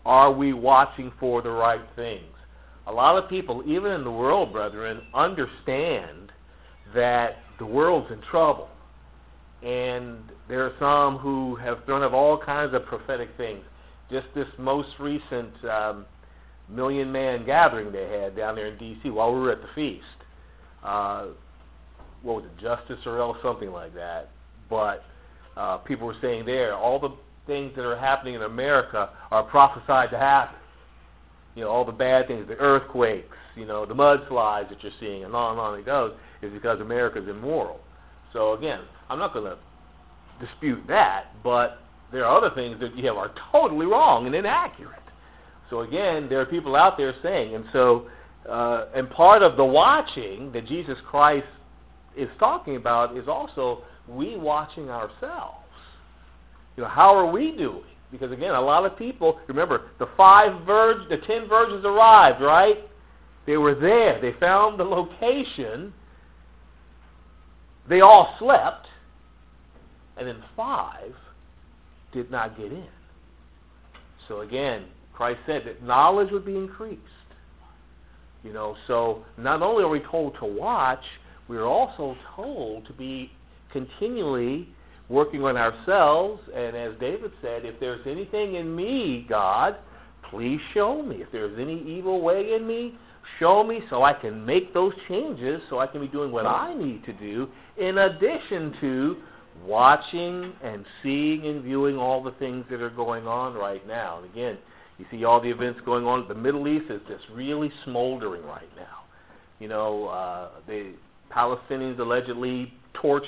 Are we watching for the right things? A lot of people, even in the world, brethren, understand that the world's in trouble. And there are some who have thrown up all kinds of prophetic things. Just this most recent million-man gathering they had down there in D.C. while we were at the feast. What was it, Justice or else, something like that. But people were saying there, all the things that are happening in America are prophesied to happen. You know, all the bad things, the earthquakes, you know, the mudslides that you're seeing, and on it goes, is because America's immoral. So again, I'm not going to dispute that, but there are other things that you have are totally wrong and inaccurate. So again, there are people out there saying, and so, and part of the watching that Jesus Christ is talking about is also we watching ourselves. You know, how are we doing? Because again, a lot of people, remember, the 10 virgins arrived, right? They were there. They found the location. They all slept. And then 5 did not get in. So again, Christ said that knowledge would be increased. You know, so not only are we told to watch, we are also told to be continually working on ourselves, and as David said, if there's anything in me, God, please show me. If there's any evil way in me, show me so I can make those changes, so I can be doing what I need to do, in addition to watching and seeing and viewing all the things that are going on right now. And again, you see all the events going on. The Middle East is just really smoldering right now. You know, the Palestinians allegedly torched,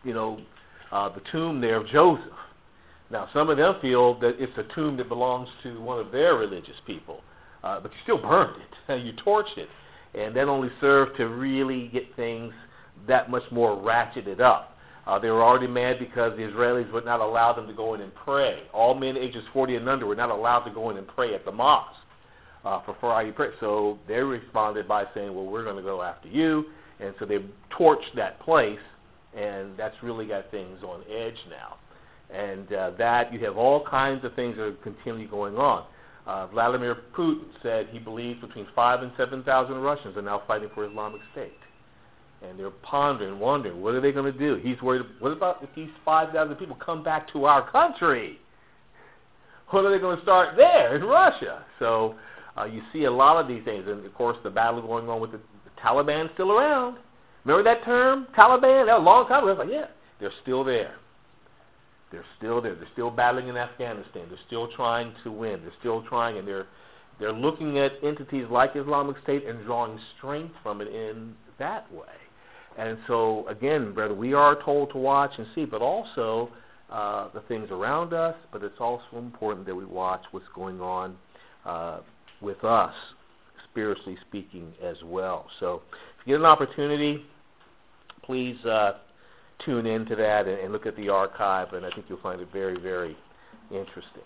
the tomb there of Joseph. Now, some of them feel that it's a tomb that belongs to one of their religious people, but you still burned it. You torched it. And that only served to really get things that much more ratcheted up. They were already mad because the Israelis would not allow them to go in and pray. All men ages 40 and under were not allowed to go in and pray at the mosque for Friday prayer. So they responded by saying, well, we're going to go after you. And so they torched that place, and that's really got things on edge now. And that you have all kinds of things that are continually going on. Vladimir Putin said he believes between 5,000 and 7,000 Russians are now fighting for Islamic State. And they're pondering, wondering, what are they going to do? He's worried, what about if these 5,000 people come back to our country? What are they going to start there in Russia? So you see a lot of these things. And, of course, the battle going on with the Taliban still around. Remember that term, Taliban? That was a long time ago. I was like, yeah, they're still there. They're still there. They're still battling in Afghanistan. They're still trying to win. They're still trying, and they're looking at entities like Islamic State and drawing strength from it in that way. And so, again, brother, we are told to watch and see, but also the things around us, but it's also important that we watch what's going on with us, spiritually speaking, as well. So if you get an opportunity, please tune into that and look at the archive, and I think you'll find it very, very interesting.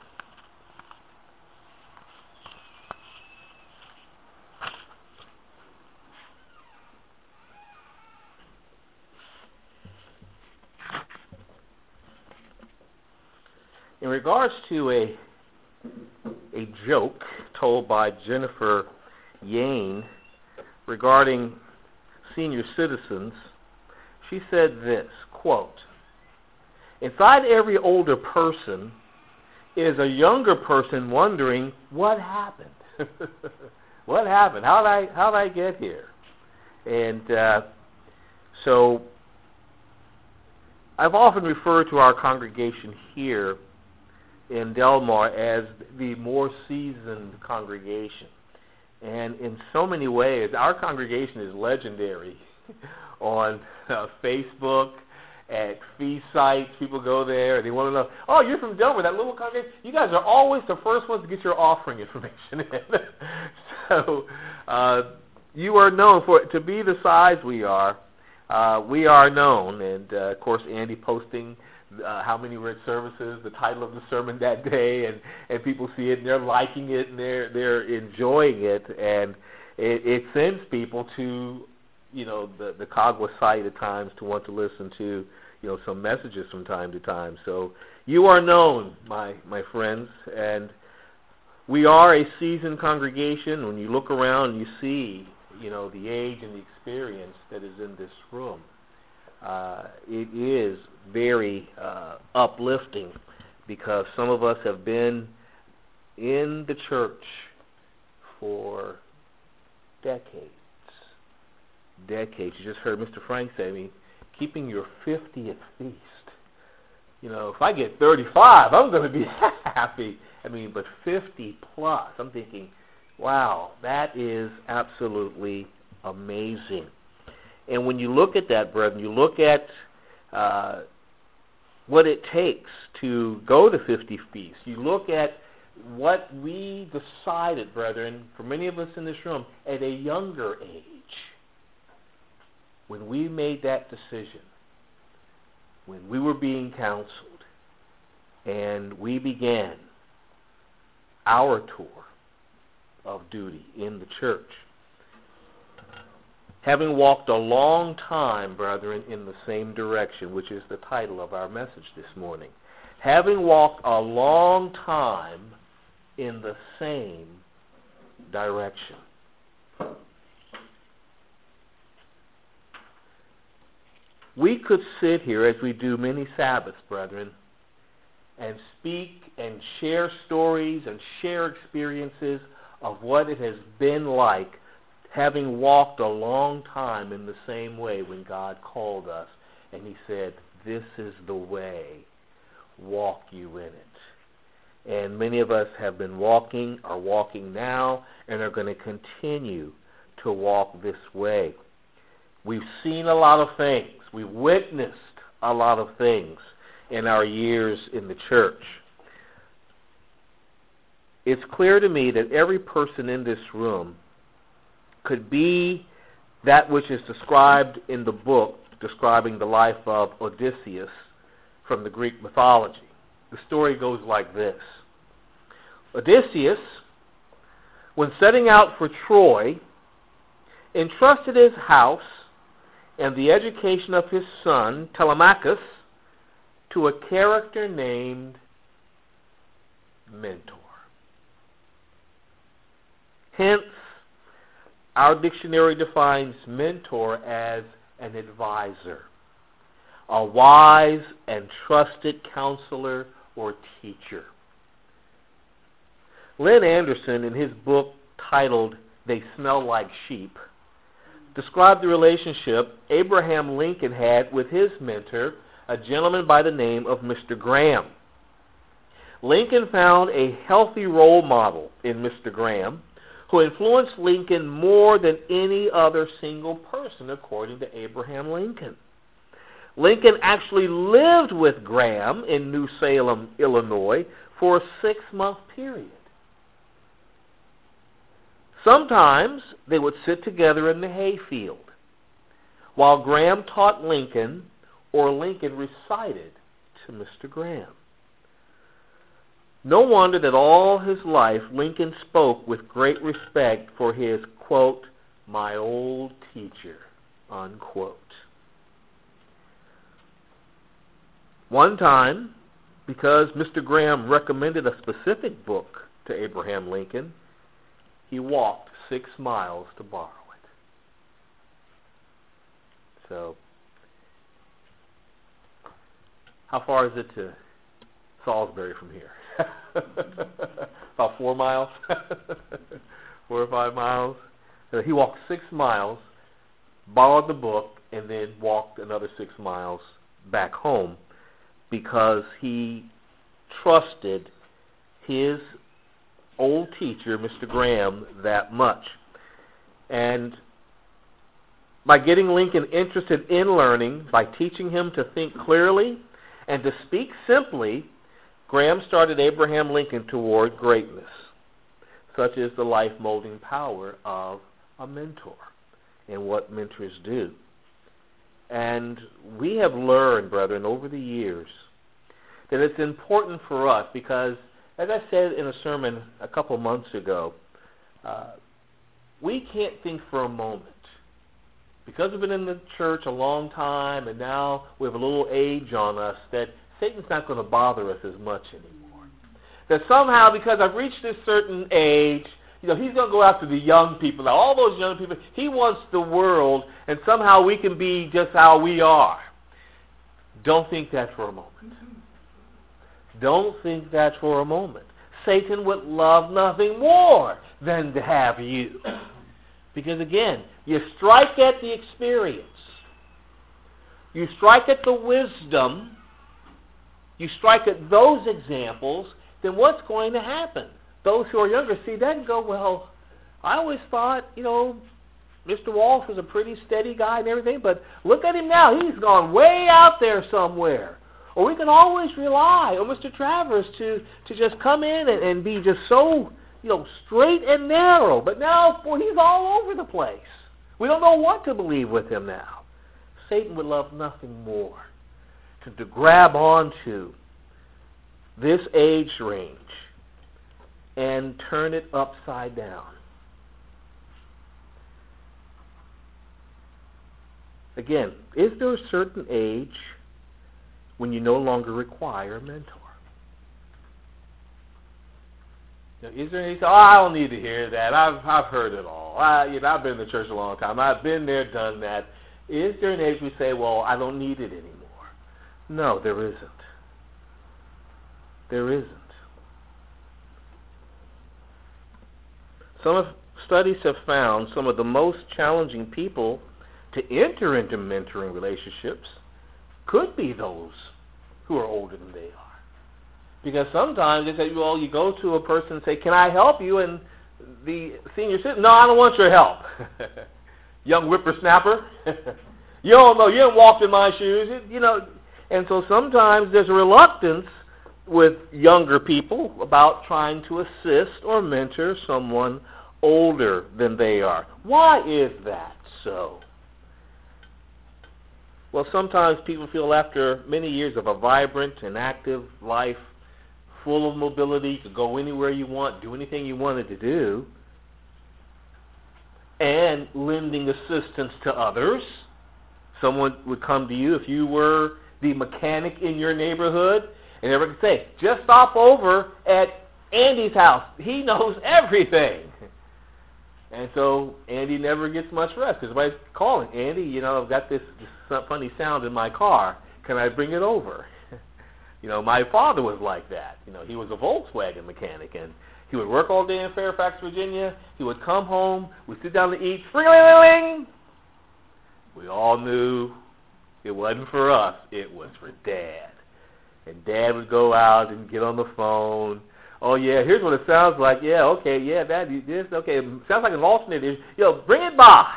In regards to a joke told by Jennifer Yane regarding senior citizens, she said this, quote, inside every older person is a younger person wondering, what happened? What happened? How'd I get here? And so I've often referred to our congregation here in Delmar as the more seasoned congregation. And in so many ways, our congregation is legendary. On Facebook, at feast sites, people go there and they want to know, oh, you're from Delmar, that little congregation. You guys are always the first ones to get your offering information in. So you are known to be the size we are. We are known, and of course, Andy posting how many were at services, the title of the sermon that day, and people see it and they're liking it and they're enjoying it, and it sends people to the Cagua site at times to want to listen to some messages from time to time. So you are known, my friends, and We are a seasoned congregation. When you look around, you see, the age and the experience that is in this room. It is very uplifting because some of us have been in the church for decades. You just heard Mr. Frank say, keeping your 50th feast. If I get 35, I'm going to be happy. But 50 plus, I'm thinking, wow, that is absolutely amazing. And when you look at that, brethren, you look at what it takes to go to 50 feasts. You look at what we decided, brethren, for many of us in this room, at a younger age, when we made that decision, when we were being counseled, and we began our tour of duty in the church, having walked a long time, brethren, in the same direction, which is the title of our message this morning. Having walked a long time in the same direction. We could sit here, as we do many Sabbaths, brethren, and speak and share stories and share experiences of what it has been like having walked a long time in the same way when God called us and He said, "This is the way, walk you in it." And many of us have been walking, are walking now, and are going to continue to walk this way. We've seen a lot of things. We've witnessed a lot of things in our years in the church. It's clear to me that every person in this room could be that which is described in the book describing the life of Odysseus from the Greek mythology. The story goes like this. Odysseus, when setting out for Troy, entrusted his house and the education of his son, Telemachus, to a character named Mentor. Hence, our dictionary defines mentor as an advisor, a wise and trusted counselor or teacher. Lynn Anderson, in his book titled They Smell Like Sheep, described the relationship Abraham Lincoln had with his mentor, a gentleman by the name of Mr. Graham. Lincoln found a healthy role model in Mr. Graham, who influenced Lincoln more than any other single person, according to Abraham Lincoln. Lincoln actually lived with Graham in New Salem, Illinois, for a 6-month period. Sometimes they would sit together in the hayfield while Graham taught Lincoln or Lincoln recited to Mr. Graham. No wonder that all his life Lincoln spoke with great respect for his, quote, "my old teacher," unquote. One time, because Mr. Graham recommended a specific book to Abraham Lincoln, he walked 6 miles to borrow it. So, how far is it to Salisbury from here? About 4 miles? 4 or 5 miles? So he walked 6 miles, borrowed the book, and then walked another 6 miles back home because he trusted his old teacher, Mr. Graham, that much. And by getting Lincoln interested in learning, by teaching him to think clearly and to speak simply, Graham started Abraham Lincoln toward greatness, such as the life-molding power of a mentor and what mentors do. And we have learned, brethren, over the years that it's important for us because, as I said in a sermon a couple months ago, we can't think for a moment, because we've been in the church a long time and now we have a little age on us, that Satan's not going to bother us as much anymore. that somehow because I've reached this certain age, he's going to go after the young people. Now, all those young people, he wants the world, and somehow we can be just how we are. Don't think that for a moment. Don't think that for a moment. Satan would love nothing more than to have you. Because again, you strike at the experience. You strike at the wisdom. You strike at those examples, then what's going to happen? Those who are younger see that and go, well, I always thought, Mr. Walsh was a pretty steady guy and everything, but look at him now. He's gone way out there somewhere. Or we can always rely on Mr. Travers to just come in and be just so, straight and narrow. But now, boy, he's all over the place. We don't know what to believe with him now. Satan would love nothing more to grab onto this age range and turn it upside down. Again, is there a certain age when you no longer require a mentor? Is there any? I don't need to hear that. I've heard it all. I've been in the church a long time. I've been there, done that. Is there an age we say, well, I don't need it anymore? No, there isn't. There isn't. Some studies have found some of the most challenging people to enter into mentoring relationships could be those who are older than they are. Because sometimes they say, well, you go to a person and say, can I help you? And the senior says, no, I don't want your help. Young whippersnapper. You don't know. You haven't walked in my shoes. And so sometimes there's a reluctance with younger people about trying to assist or mentor someone older than they are. Why is that so? Well, sometimes people feel after many years of a vibrant and active life, full of mobility, you could go anywhere you want, do anything you wanted to do, and lending assistance to others. Someone would come to you if you were the mechanic in your neighborhood, and everyone could say, just stop over at Andy's house. He knows everything. And so Andy never gets much rest because everybody's calling, Andy, I've got this funny sound in my car. Can I bring it over? My father was like that. He was a Volkswagen mechanic, and he would work all day in Fairfax, Virginia. He would come home. We'd sit down to eat. Ring-a-ling-a-ling. We all knew it wasn't for us. It was for Dad. And Dad would go out and get on the phone. Oh, yeah, here's what it sounds like. Yeah, okay, yeah, that, this, okay. It sounds like an alternator. Bring it by.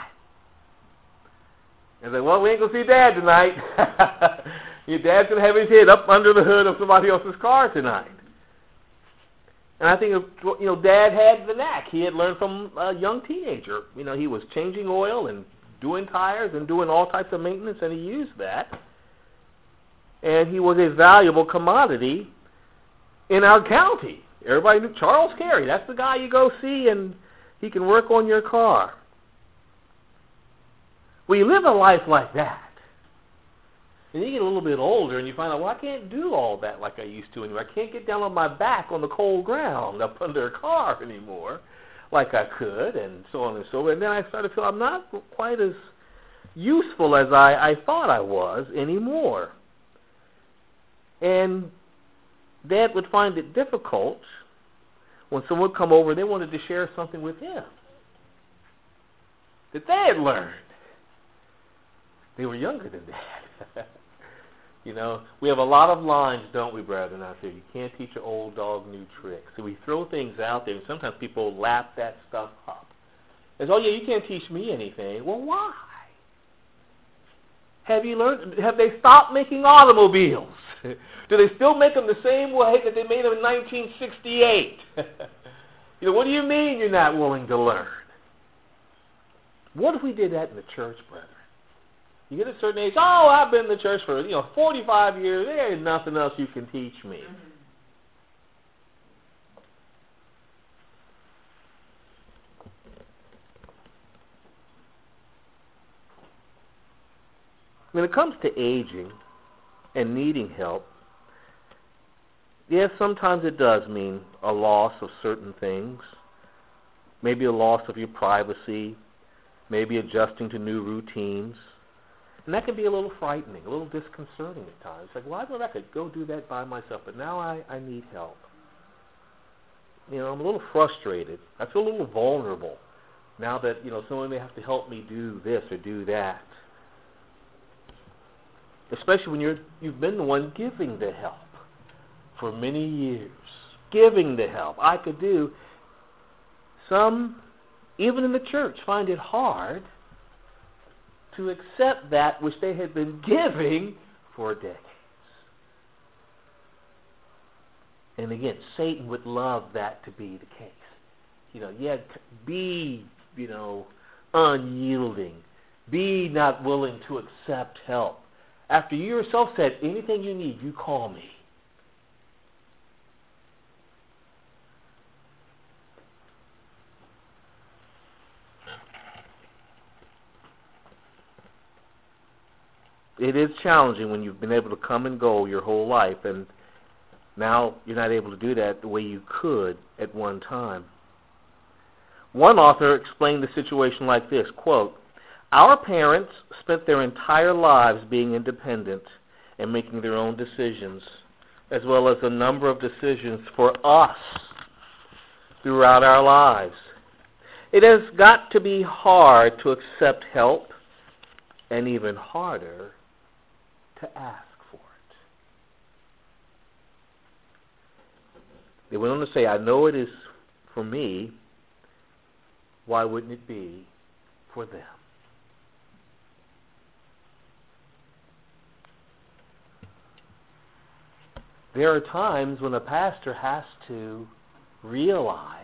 And say, well, we ain't going to see Dad tonight. Your Dad's going to have his head up under the hood of somebody else's car tonight. And I think, Dad had the knack. He had learned from a young teenager. He was changing oil and doing tires and doing all types of maintenance, and he used that. And he was a valuable commodity in our county. Everybody knew Charles Carey. That's the guy you go see, and he can work on your car. Well, you live a life like that. And you get a little bit older, and you find out, well, I can't do all that like I used to anymore. I can't get down on my back on the cold ground up under a car anymore like I could, and so on and so forth. And then I started to feel I'm not quite as useful as I thought I was anymore. And Dad would find it difficult when someone would come over and they wanted to share something with him that they had learned. They were younger than Dad. We have a lot of lines, don't we, brethren, out there? You can't teach an old dog new tricks. So we throw things out there, and sometimes people lap that stuff up. It's, oh, yeah, you can't teach me anything. Well, why? Have you learned? Have they stopped making automobiles? Do they still make them the same way that they made them in 1968? What do you mean you're not willing to learn? What if we did that in the church, brethren? You get a certain age, oh, I've been in the church for 45 years. There ain't nothing else you can teach me. When it comes to aging and needing help, yes, sometimes it does mean a loss of certain things. Maybe a loss of your privacy, maybe adjusting to new routines. And that can be a little frightening, a little disconcerting at times. Like, well, I thought I could go do that by myself, but now I need help. You know, I'm a little frustrated. I feel a little vulnerable now that, you know, someone may have to help me do this or do that. Especially when you've been the one giving the help for many years. Giving the help. I could do. Some, even in the church, find it hard to accept that which they had been giving for decades. And again, Satan would love that to be the case. You know, yeah, be, you know, unyielding. Be not willing to accept help. After you yourself said, anything you need, you call me. It is challenging when you've been able to come and go your whole life, and now you're not able to do that the way you could at one time. One author explained the situation like this, quote, "Our parents spent their entire lives being independent and making their own decisions, as well as a number of decisions for us throughout our lives. It has got to be hard to accept help and even harder to ask for it." They went on to say, "I know it is for me. Why wouldn't it be for them?" There are times when a pastor has to realize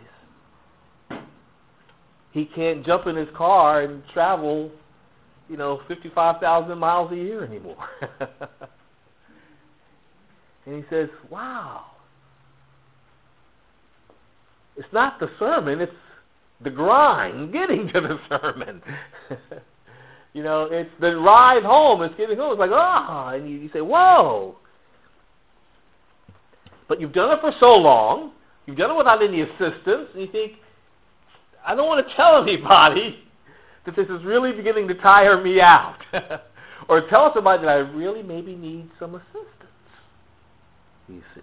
he can't jump in his car and travel, 55,000 miles a year anymore. And he says, wow. It's not the sermon, it's the grind getting to the sermon. It's the ride home, it's getting home. It's like, and you say, whoa. But you've done it for so long, you've done it without any assistance, and you think, I don't want to tell anybody that this is really beginning to tire me out. Or tell somebody that I really maybe need some assistance. You see.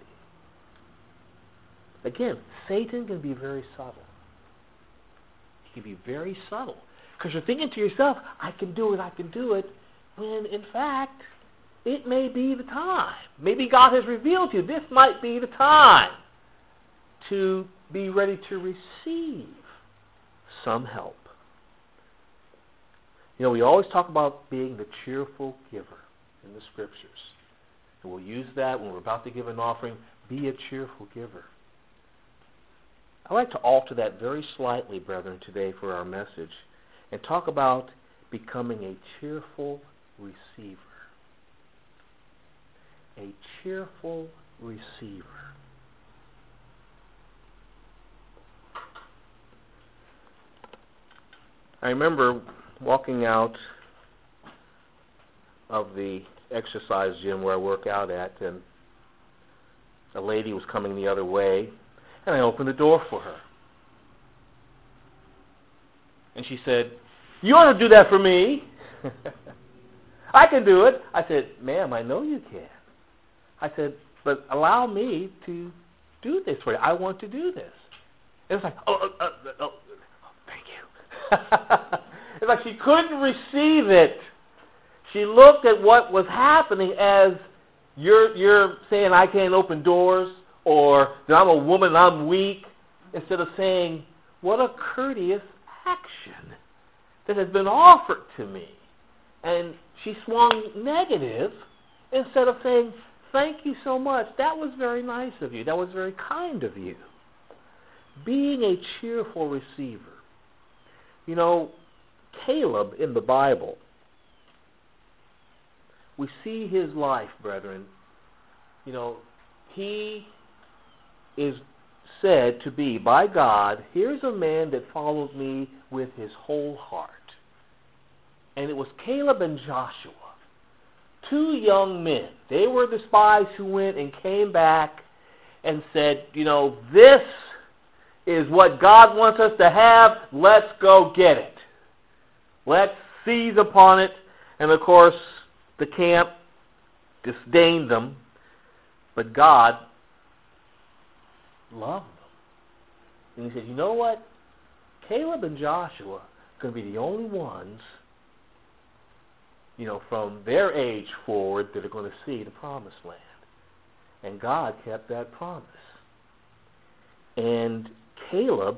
Again, Satan can be very subtle. He can be very subtle. Because you're thinking to yourself, I can do it, when in fact, it may be the time. Maybe God has revealed to you, this might be the time to be ready to receive some help. We always talk about being the cheerful giver in the Scriptures. And we'll use that when we're about to give an offering. Be a cheerful giver. I'd like to alter that very slightly, brethren, today for our message and talk about becoming a cheerful receiver. A cheerful receiver. I remember walking out of the exercise gym where I work out at, and a lady was coming the other way, and I opened the door for her. And she said, "You ought to do that for me." "I can do it." I said, "Ma'am, I know you can." I said, "But allow me to do this for you. I want to do this." It was like, thank you. It's like she couldn't receive it. She looked at what was happening as you're saying, I can't open doors, or that I'm a woman, I'm weak, instead of saying, what a courteous action that has been offered to me. And she swung negative instead of saying, thank you so much. That was very nice of you. That was very kind of you. Being a cheerful receiver. Caleb in the Bible, we see his life, brethren. He is said to be, by God, here's a man that followed me with his whole heart. And it was Caleb and Joshua, two young men. They were the spies who went and came back, and said, this is what God wants us to have. Let's go get it. Let's seize upon it. And of course, the camp disdained them, but God loved them. And he said, you know what? Caleb and Joshua are going to be the only ones, from their age forward that are going to see the promised land. And God kept that promise. And Caleb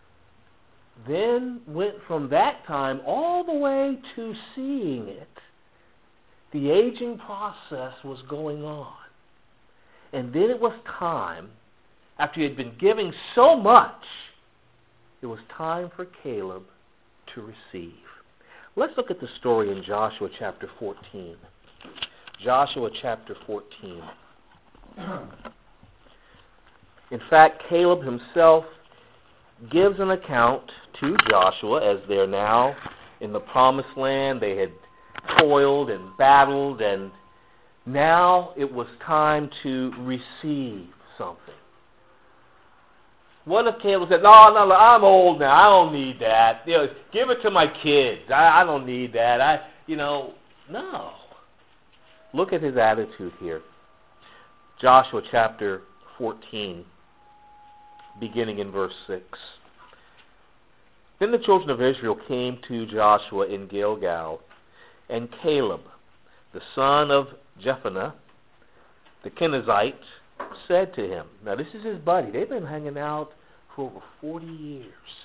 then went from that time all the way to seeing it. The aging process was going on. And then it was time, after he had been giving so much, it was time for Caleb to receive. Let's look at the story in Joshua chapter 14. Joshua chapter 14. In fact, Caleb himself gives an account to Joshua as they're now in the promised land. They had toiled and battled, and now it was time to receive something. What if Caleb said, no, I'm old now. I don't need that. Give it to my kids. I don't need that. No. Look at his attitude here. Joshua chapter 14, beginning in verse 6. Then the children of Israel came to Joshua in Gilgal, and Caleb, the son of Jephunneh, the Kenizzite, said to him, now this is his buddy. They've been hanging out for over 40 years.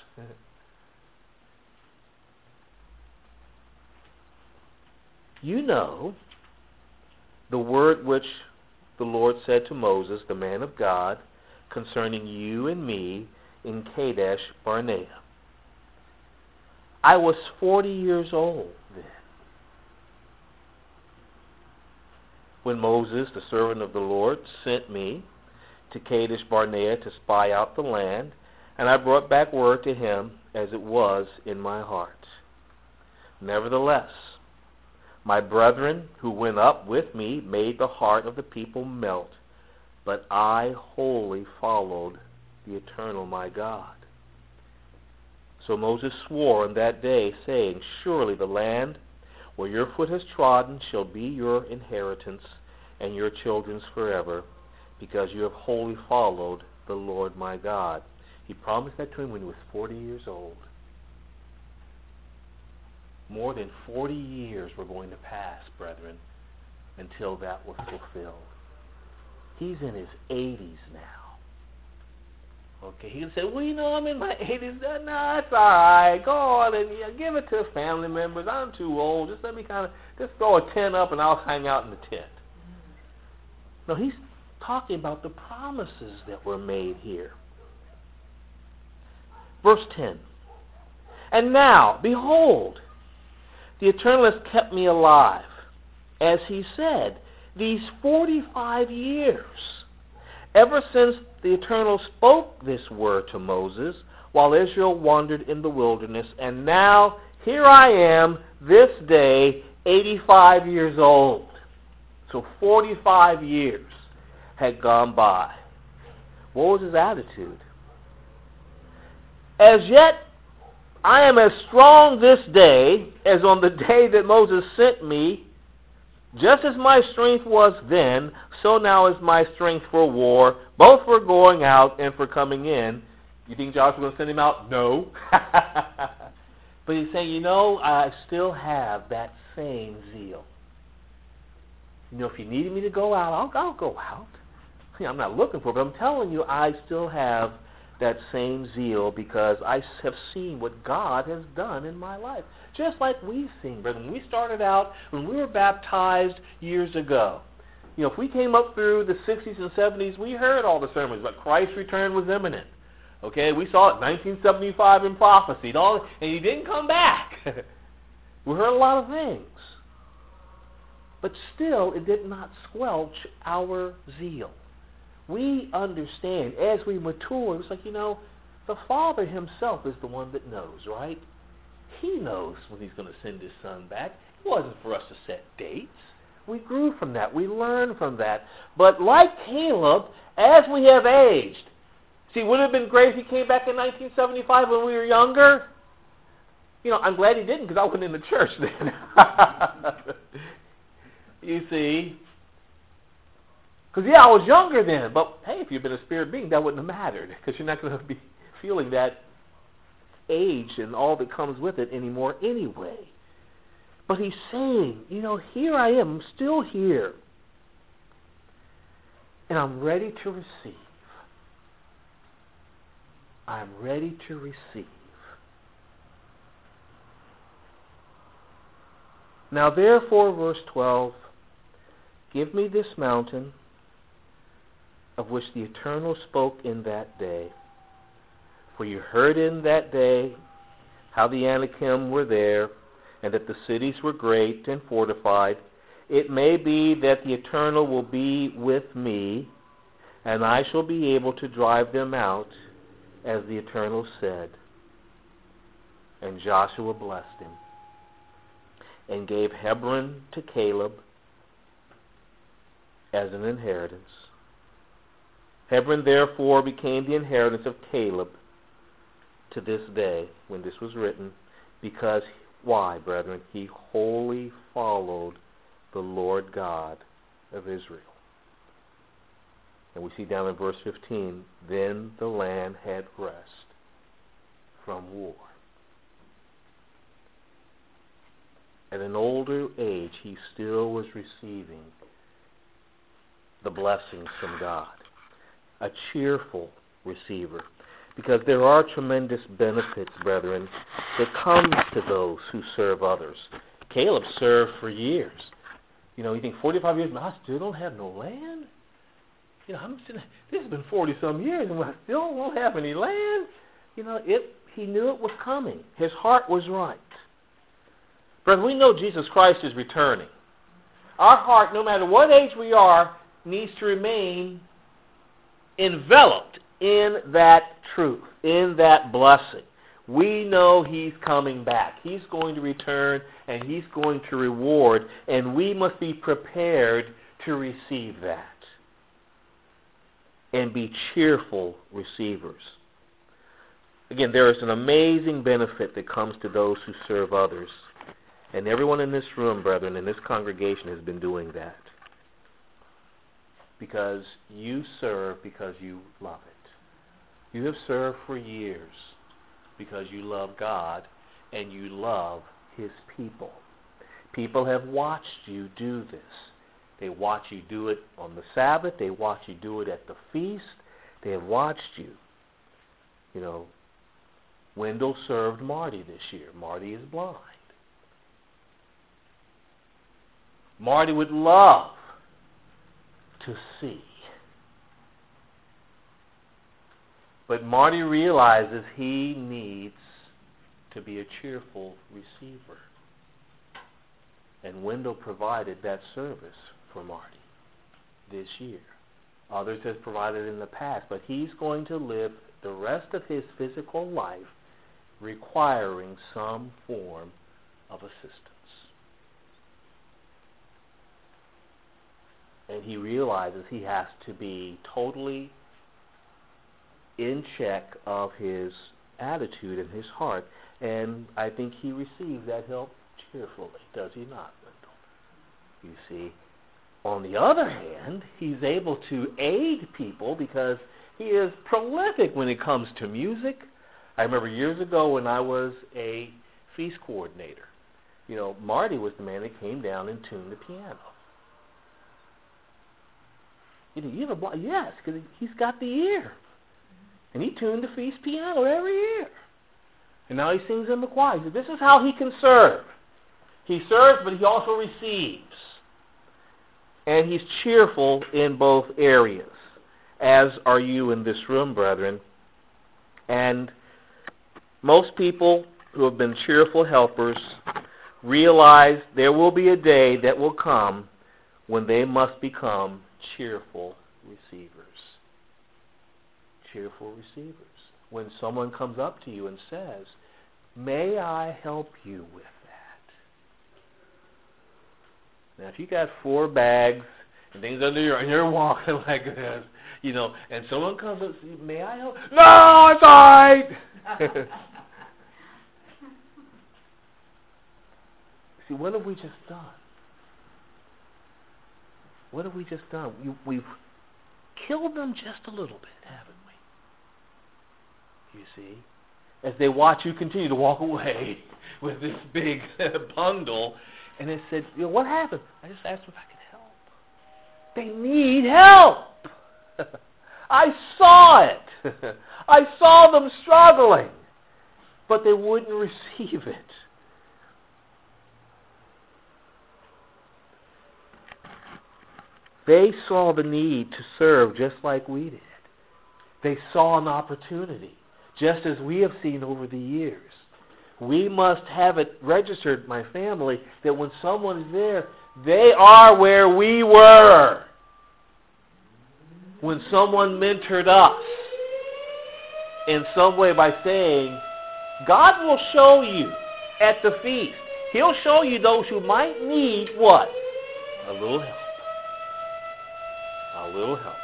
You know the word which the Lord said to Moses, the man of God, concerning you and me in Kadesh Barnea. I was 40 years old then, when Moses, the servant of the Lord, sent me to Kadesh Barnea to spy out the land, and I brought back word to him as it was in my heart. Nevertheless, my brethren who went up with me made the heart of the people melt, but I wholly followed the eternal my God. So Moses swore on that day, saying, surely the land where your foot has trodden shall be your inheritance and your children's forever, because you have wholly followed the Lord my God. He promised that to him when he was 40 years old. More than 40 years were going to pass, brethren, until that was fulfilled. He's in his 80s now. Okay, he can say, well, I'm in my 80s. No, it's all right. Go on and give it to family members. I'm too old. Just let me just throw a tent up and I'll hang out in the tent. No, he's talking about the promises that were made here. Verse 10. And now, behold, the Eternal has kept me alive, as he said, these 45 years, ever since the Eternal spoke this word to Moses, while Israel wandered in the wilderness. And now, here I am, this day, 85 years old. So 45 years had gone by. What was his attitude? As yet, I am as strong this day as on the day that Moses sent me. Just as my strength was then, so now is my strength for war, both for going out and for coming in. You think Joshua's going to send him out? No. But he's saying, I still have that same zeal. If you needed me to go out, I'll go out. I'm not looking for it, but I'm telling you, I still have that same zeal because I have seen what God has done in my life. Just like we've seen, brother. When we started out, when we were baptized years ago, if we came up through the 60s and 70s, we heard all the sermons, but Christ's return was imminent. Okay, we saw it 1975 in prophecy, and he didn't come back. We heard a lot of things. But still, it did not squelch our zeal. We understand as we mature, it's like, the Father himself is the one that knows, right? He knows when he's going to send his Son back. It wasn't for us to set dates. We grew from that. We learned from that. But like Caleb, as we have aged, see, would it have been great if he came back in 1975 when we were younger? You know, I'm glad he didn't because I wasn't in the church then. You see? Because, yeah, I was younger then. But, hey, if you've been a spirit being, that wouldn't have mattered because you're not going to be feeling that age and all that comes with it anymore anyway. But he's saying, you know, here I am, I'm still here. And I'm ready to receive. I'm ready to receive. Now therefore, verse 12, give me this mountain of which the Eternal spoke in that day. For you heard in that day how the Anakim were there, and that the cities were great and fortified. It may be that the Eternal will be with me, and I shall be able to drive them out, as the Eternal said. And Joshua blessed him, and gave Hebron to Caleb as an inheritance. Hebron therefore became the inheritance of Caleb to this day, when this was written, because, why, brethren? He wholly followed the Lord God of Israel. And we see down in verse 15, then the land had rest from war. At an older age, he still was receiving the blessings from God. A cheerful receiver. Because there are tremendous benefits, brethren, that come to those who serve others. Caleb served for years. You know, you think 45 years, I still don't have no land? You know, this has been 40-some years, and I still don't have any land? You know, he knew it was coming. His heart was right. Brethren, we know Jesus Christ is returning. Our heart, no matter what age we are, needs to remain enveloped in that truth, in that blessing. We know he's coming back. He's going to return, and he's going to reward, and we must be prepared to receive that and be cheerful receivers. Again, there is an amazing benefit that comes to those who serve others, and everyone in this room, brethren, in this congregation has been doing that. Because you serve because you love it. You have served for years because you love God and you love his people. People have watched you do this. They watch you do it on the Sabbath. They watch you do it at the feast. They have watched you. You know, Wendell served Marty this year. Marty is blind. Marty would love to see. But Marty realizes he needs to be a cheerful receiver. And Wendell provided that service for Marty this year. Others have provided in the past, but he's going to live the rest of his physical life requiring some form of assistance. And he realizes he has to be totally in check of his attitude and his heart. And I think he receives that help cheerfully, does he not, Wendell? You see. On the other hand, he's able to aid people because he is prolific when it comes to music. I remember years ago when I was a feast coordinator, you know, Marty was the man that came down and tuned the piano. You have a yes, because he's got the ear. And he tuned the feast piano every year. And now he sings in the choir. He said, this is how he can serve. He serves, but he also receives. And he's cheerful in both areas, as are you in this room, brethren. And most people who have been cheerful helpers realize there will be a day that will come when they must become cheerful receivers. Cheerful receivers. When someone comes up to you and says, may I help you with that? Now, if you got 4 bags and things under your, and you're walking like this, you know, and someone comes up and says, "May I help?" "No, it's all right." See, what have we just done? What have we just done? We've killed them just a little bit, haven't we? You see? As they watch you continue to walk away with this big bundle, and they said, "You know, what happened?" "I just asked them if I could help." They need help. I saw it. I saw them struggling, but they wouldn't receive it. They saw the need to serve just like we did. They saw an opportunity, just as we have seen over the years. We must have it registered, my family, that when someone is there, they are where we were. When someone mentored us in some way by saying, God will show you at the feast. He'll show you those who might need what? A little help. A little help.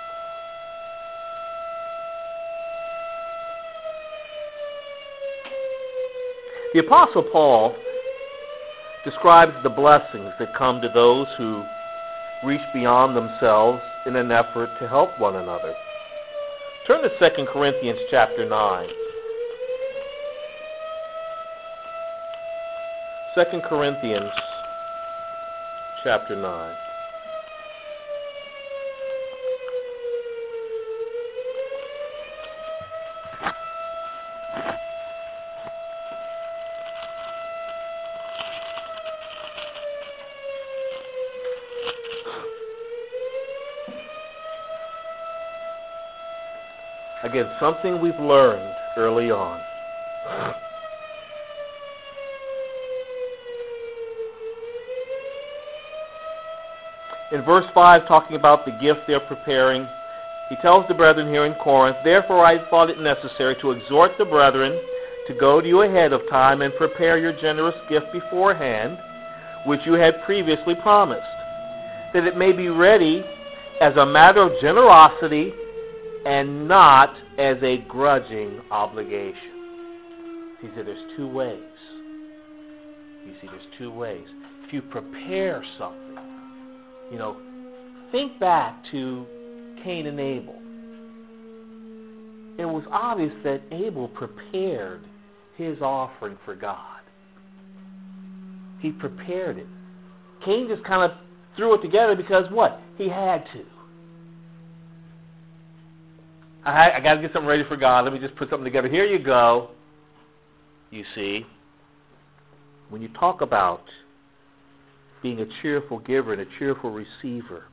The Apostle Paul describes the blessings that come to those who reach beyond themselves in an effort to help one another. Turn to 2 Corinthians chapter 9. 2 Corinthians chapter 9. Again, something we've learned early on. In verse 5, talking about the gift they're preparing, he tells the brethren here in Corinth, "Therefore I thought it necessary to exhort the brethren to go to you ahead of time and prepare your generous gift beforehand, which you had previously promised, that it may be ready as a matter of generosity and not as a grudging obligation." He said there's 2 ways. You see, there's 2 ways. If you prepare something, you know, think back to Cain and Abel. It was obvious that Abel prepared his offering for God. He prepared it. Cain just kind of threw it together because what? He had to. I got to get something ready for God. Let me just put something together. Here you go. You see, when you talk about being a cheerful giver and a cheerful receiver,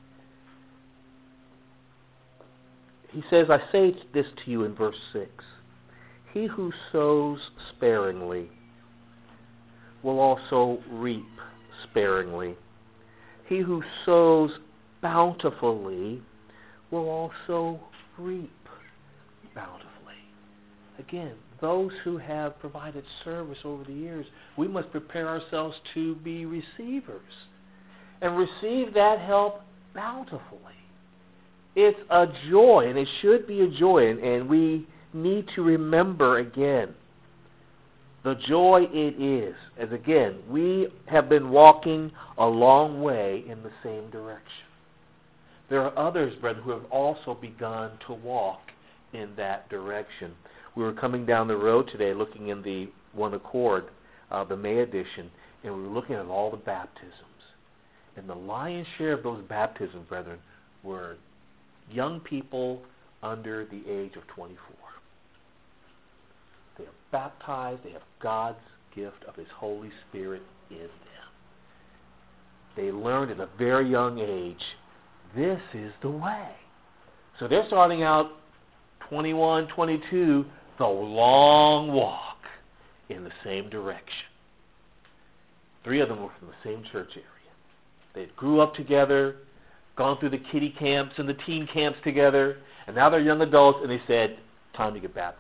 he says, "I say this to you" in verse 6, "He who sows sparingly will also reap sparingly. He who sows bountifully will also reap bountifully." Again, those who have provided service over the years, we must prepare ourselves to be receivers and receive that help bountifully. It's a joy, and it should be a joy, and we need to remember again the joy it is, as again, we have been walking a long way in the same direction. There are others, brethren, who have also begun to walk in that direction. We were coming down the road today looking in the One Accord, the May edition, and we were looking at all the baptisms. And the lion's share of those baptisms, brethren, were young people under the age of 24. They are baptized. They have God's gift of His Holy Spirit in them. They learned at a very young age, this is the way. So they're starting out 21, 22, the long walk in the same direction. 3 of them were from the same church area. They grew up together, gone through the kiddie camps and the teen camps together, and now they're young adults, and they said, time to get baptized.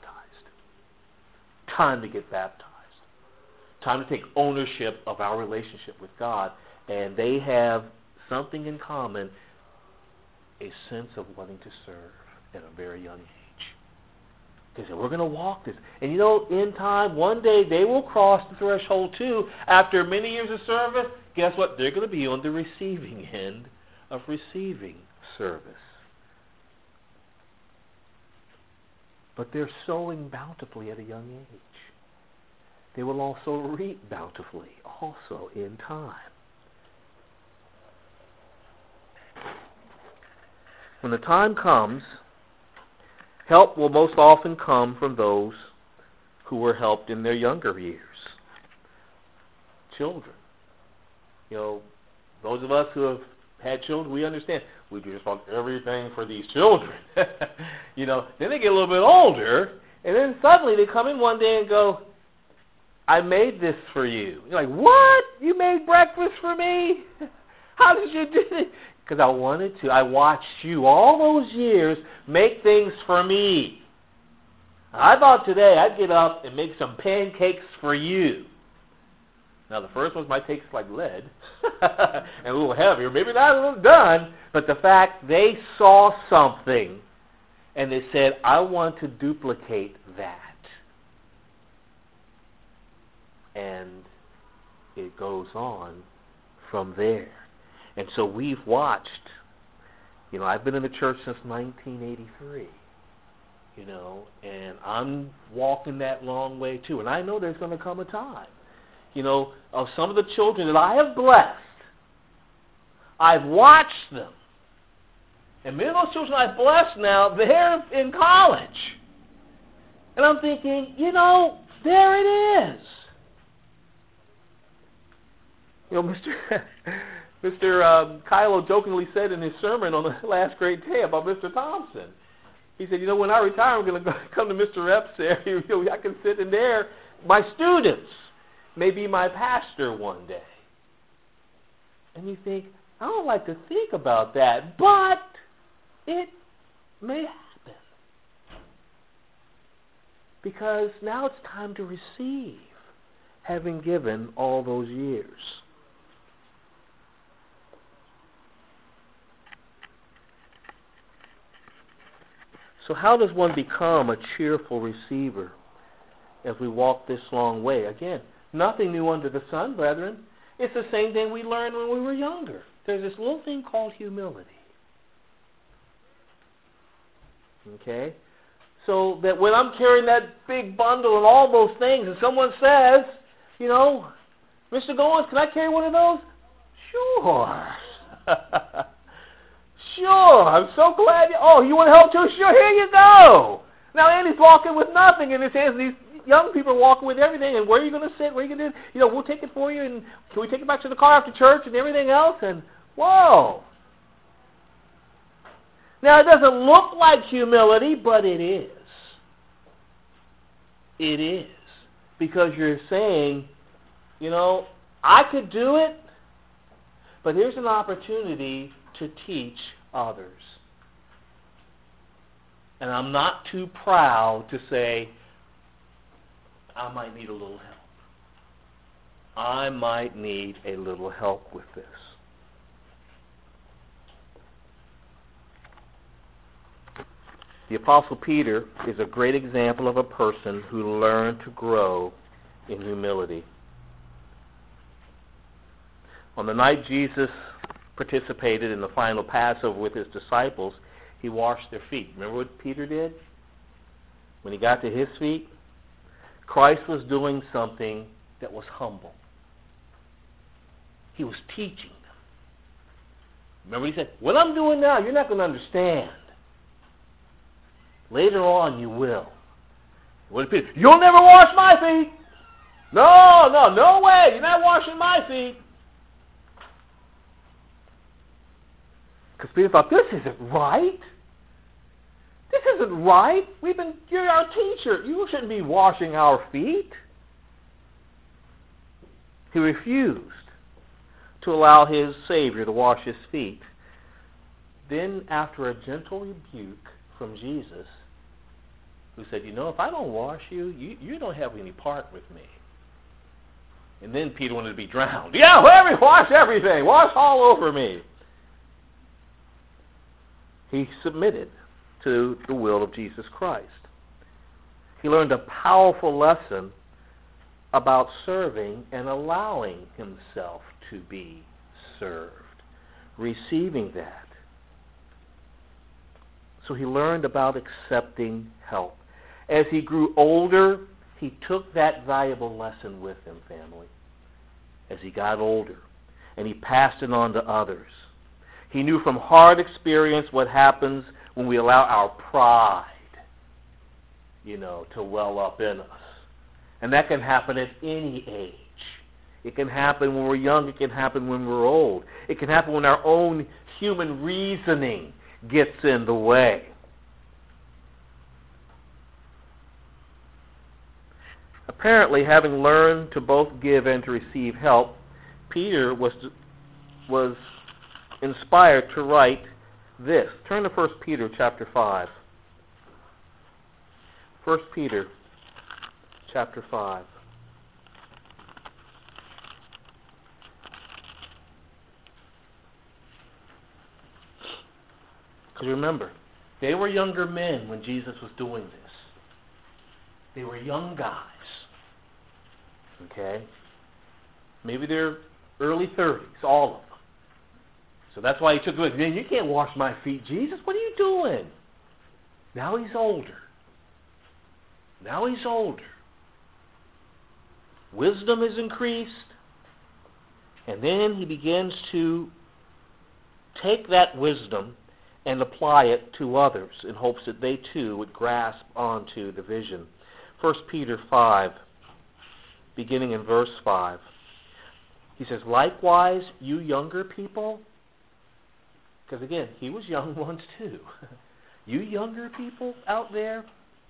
Time to get baptized. Time to take ownership of our relationship with God. And they have something in common, a sense of wanting to serve at a very young age. They said, we're going to walk this. And you know, in time, one day they will cross the threshold too. After many years of service, guess what? They're going to be on the receiving end of receiving service. But they're sowing bountifully at a young age. They will also reap bountifully also in time. When the time comes, help will most often come from those who were helped in their younger years. Children. You know, those of us who have had children, we understand. We do just want everything for these children. You know, then they get a little bit older, and then suddenly they come in one day and go, I made this for you. You're like, what? You made breakfast for me? How did you do it? Because I wanted to. I watched you all those years make things for me. I thought today I'd get up and make some pancakes for you. Now, the first ones might taste like lead and a little heavier, maybe not a little done, but the fact they saw something and they said, I want to duplicate that. And it goes on from there. And so we've watched, you know, I've been in the church since 1983, you know, and I'm walking that long way too. And I know there's going to come a time, you know, of some of the children that I have blessed. I've watched them. And many of those children I've blessed now, they're in college. And I'm thinking, you know, there it is. You know, Mr. Kylo jokingly said in his sermon on the last great day about Mr. Thompson. He said, you know, when I retire, I'm going to come to Mr. Epps there. You know, I can sit in there. My students may be my pastor one day. And you think, I don't like to think about that, but it may happen. Because now it's time to receive, having given all those years. So how does one become a cheerful receiver as we walk this long way? Again, nothing new under the sun, brethren. It's the same thing we learned when we were younger. There's this little thing called humility. Okay? So that when I'm carrying that big bundle and all those things, and someone says, you know, Mr. Goins, can I carry one of those? Sure. Sure, I'm so glad. You want to help too? Sure, here you go. Now Andy's walking with nothing in his hands. These young people are walking with everything. And where are you going to sit? Where are you going to do? You know, we'll take it for you. And can we take it back to the car after church and everything else? And whoa. Now it doesn't look like humility, but it is. It is. Because you're saying, you know, I could do it, but here's an opportunity to teach others. And I'm not too proud to say, I might need a little help. I might need a little help with this. The Apostle Peter is a great example of a person who learned to grow in humility. On the night Jesus participated in the final Passover with his disciples, he washed their feet. Remember what Peter did? When he got to his feet, Christ was doing something that was humble. He was teaching them. Remember he said, what I'm doing now, you're not going to understand. Later on, you will. What did Peter? You'll never wash my feet. No way. You're not washing my feet. Because Peter thought, this isn't right. This isn't right. You're our teacher. You shouldn't be washing our feet. He refused to allow his Savior to wash his feet. Then, after a gentle rebuke from Jesus, who said, you know, if I don't wash you, you don't have any part with me. And then Peter wanted to be drowned. Yeah, wash everything. Wash all over me. He submitted to the will of Jesus Christ. He learned a powerful lesson about serving and allowing himself to be served, receiving that. So he learned about accepting help. As he grew older, he took that valuable lesson with him, family, as he got older, and he passed it on to others. He knew from hard experience what happens when we allow our pride, to well up in us. And that can happen at any age. It can happen when we're young. It can happen when we're old. It can happen when our own human reasoning gets in the way. Apparently, having learned to both give and to receive help, Peter was inspired to write this. Turn to 1 Peter chapter 5. 1 Peter chapter 5. Because remember, they were younger men when Jesus was doing this. They were young guys. Okay? Maybe they're early 30s, all of them. So that's why he took it. Man, you can't wash my feet, Jesus. What are you doing? Now he's older. Wisdom is increased. And then he begins to take that wisdom and apply it to others in hopes that they too would grasp onto the vision. 1 Peter 5, beginning in verse 5. He says, likewise, you younger people, because again, he was young once too. You younger people out there,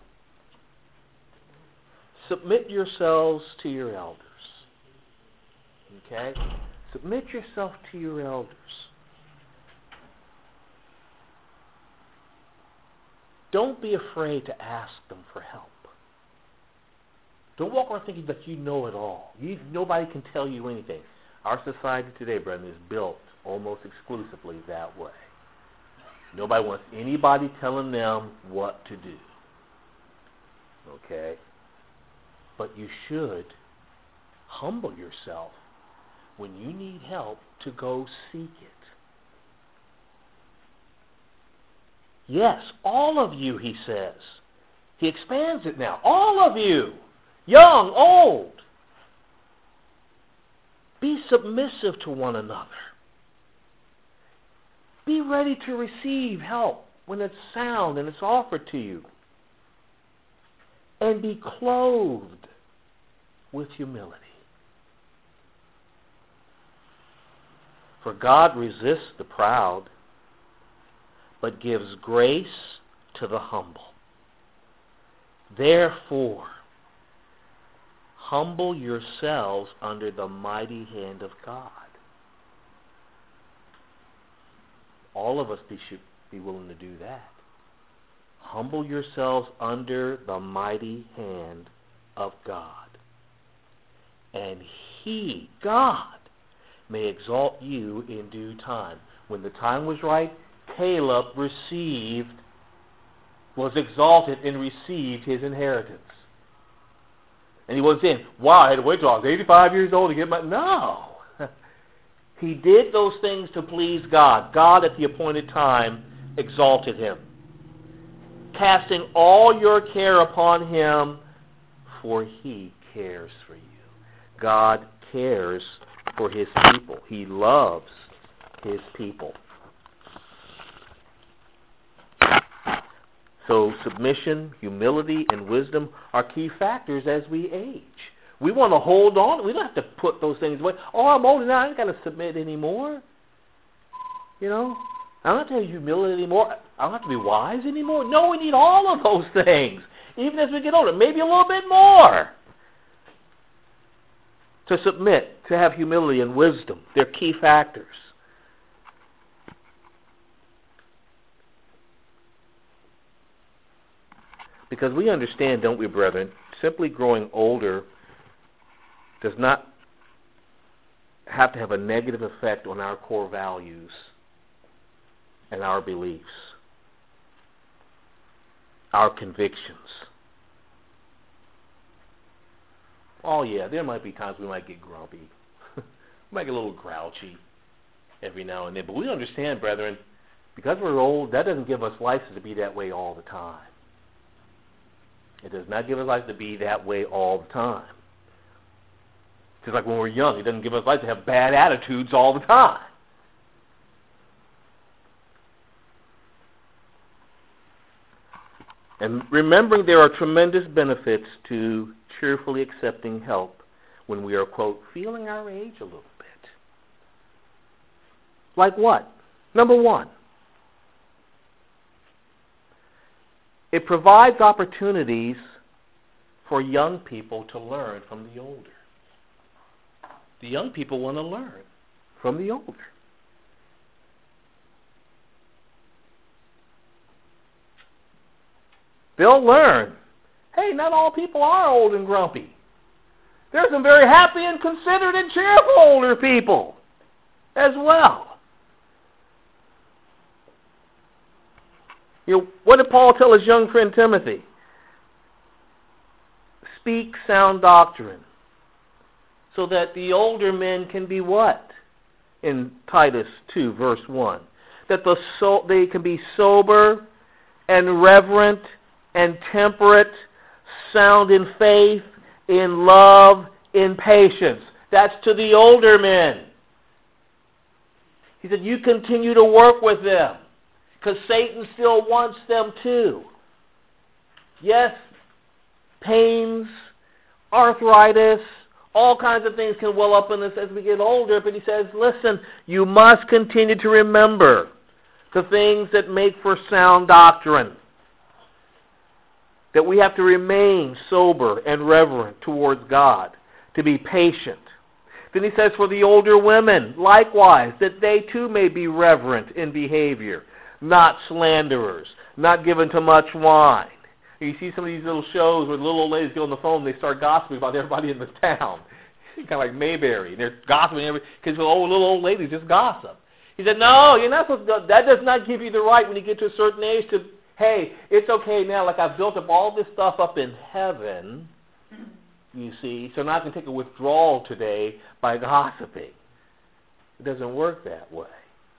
submit yourselves to your elders. Okay? Submit yourself to your elders. Don't be afraid to ask them for help. Don't walk around thinking that you know it all. Nobody can tell you anything. Our society today, brethren, is built almost exclusively that way. Nobody wants anybody telling them what to do. Okay? But you should humble yourself when you need help to go seek it. Yes, all of you, he says. He expands it now. All of you, young, old, be submissive to one another. Be ready to receive help when it's sound and it's offered to you. And be clothed with humility. For God resists the proud, but gives grace to the humble. Therefore, humble yourselves under the mighty hand of God. All of us should be willing to do that. Humble yourselves under the mighty hand of God. And He, God, may exalt you in due time. When the time was right, Caleb was exalted and received his inheritance. And he wasn't saying, wow, I had to wait till I was 85 years old to get my... No. He did those things to please God. God, at the appointed time, exalted him. Casting all your care upon him, for he cares for you. God cares for his people. He loves his people. So submission, humility, and wisdom are key factors as we age. We want to hold on. We don't have to put those things away. Oh, I'm old now. I ain't got to submit anymore. I don't have to have humility anymore. I don't have to be wise anymore. No, we need all of those things. Even as we get older. Maybe a little bit more. To submit, to have humility and wisdom. They're key factors. Because we understand, don't we, brethren, simply growing older does not have to have a negative effect on our core values and our beliefs, our convictions. Oh yeah, there might be times we might get grumpy. We might get a little grouchy every now and then. But we understand, brethren, because we're old, that doesn't give us license to be that way all the time. It does not give us license to be that way all the time. Just like when we're young, it doesn't give us license to have bad attitudes all the time. And remembering there are tremendous benefits to cheerfully accepting help when we are, quote, feeling our age a little bit. Like what? Number one, it provides opportunities for young people to learn from the older. The young people want to learn from the older. They'll learn, hey, not all people are old and grumpy. There's some very happy and considerate and cheerful older people as well. You know, what did Paul tell his young friend Timothy? Speak sound doctrine, so that the older men can be what? In Titus 2, verse 1. That they can be sober and reverent and temperate, sound in faith, in love, in patience. That's to the older men. He said, you continue to work with them, because Satan still wants them too. Yes, pains, arthritis, all kinds of things can well up in us as we get older, but he says, listen, you must continue to remember the things that make for sound doctrine. That we have to remain sober and reverent towards God, to be patient. Then he says for the older women, likewise, that they too may be reverent in behavior, not slanderers, not given to much wine. You see some of these little shows where little old ladies get on the phone and they start gossiping about everybody in the town. Kind of like Mayberry. They're gossiping because little old ladies just gossip. He said, no, you're not supposed to, that does not give you the right when you get to a certain age to, hey, it's okay now, like I've built up all this stuff up in heaven, you see, so now I can take a withdrawal today by gossiping. It doesn't work that way.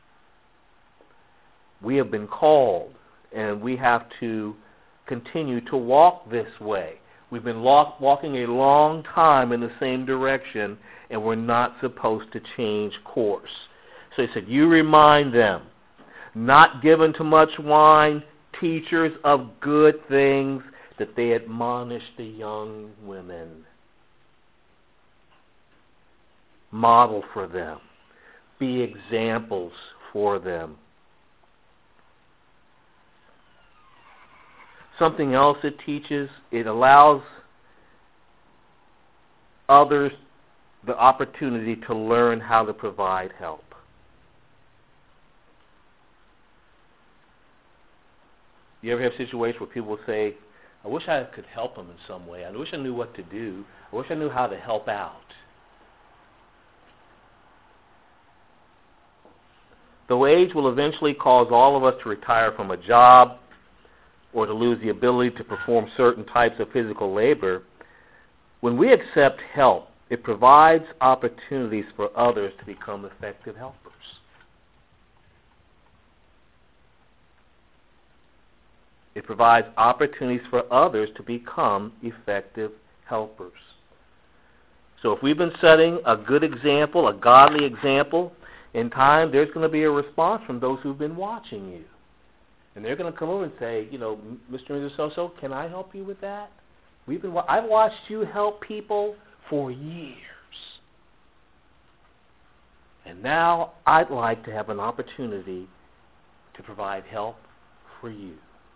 We have been called, and we have to continue to walk this way. We've been walking a long time in the same direction, and we're not supposed to change course. So he said, you remind them, not given to much wine, teachers of good things, that they admonish the young women. Model for them. Be examples for them. Something else it teaches, it allows others the opportunity to learn how to provide help. You ever have situations where people say, I wish I could help them in some way. I wish I knew what to do. I wish I knew how to help out. Though age will eventually cause all of us to retire from a job or to lose the ability to perform certain types of physical labor, when we accept help, it provides opportunities for others to become effective helpers. It provides opportunities for others to become effective helpers. So if we've been setting a good example, a godly example, in time there's going to be a response from those who've been watching you. And they're going to come over and say, you know, Mr. and Mrs. So-so, can I help you with that? I've watched you help people for years. And now I'd like to have an opportunity to provide help for you.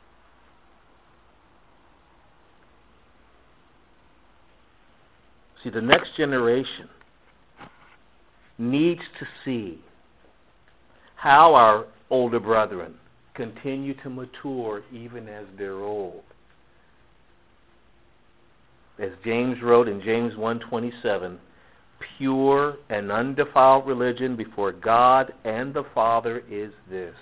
See, the next generation needs to see how our older brethren continue to mature even as they're old. As James wrote in James 1:27, pure and undefiled religion before God and the Father is this: